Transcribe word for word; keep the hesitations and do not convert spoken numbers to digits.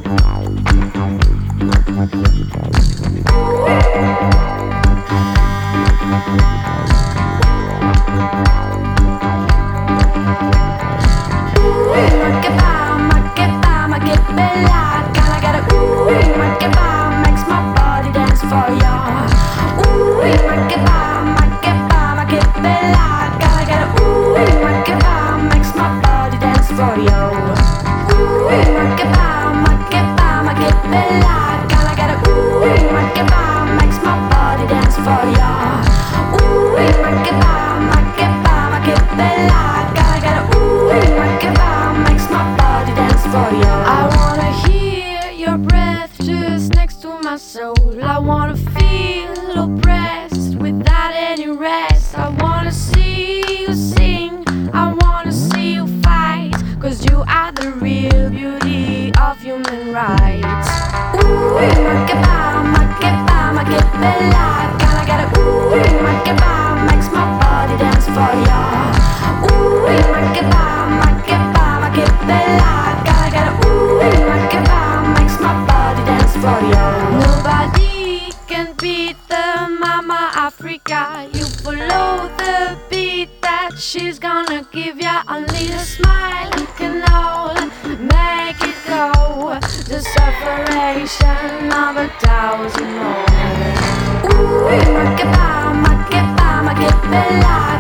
I wanna feel oppressed without any rest. I wanna see you sing, I wanna see you fight, 'cause you are the real beauty of human rights. Ooh, ma che ba, ma che ba, ma che bella. Gotta get a ooh, ma che ba, makes my body dance for ya. Ooh, ma che ba, ma che ba, ma che bella. Gotta get a ooh, ma che ba, makes my body dance for ya. Nobody can beat the Mama Africa. You follow the beat that she's gonna give ya. Only a smile can all make it go. The separation of a thousand more. Ooh, ma che ba, ma che ba, ma che bella.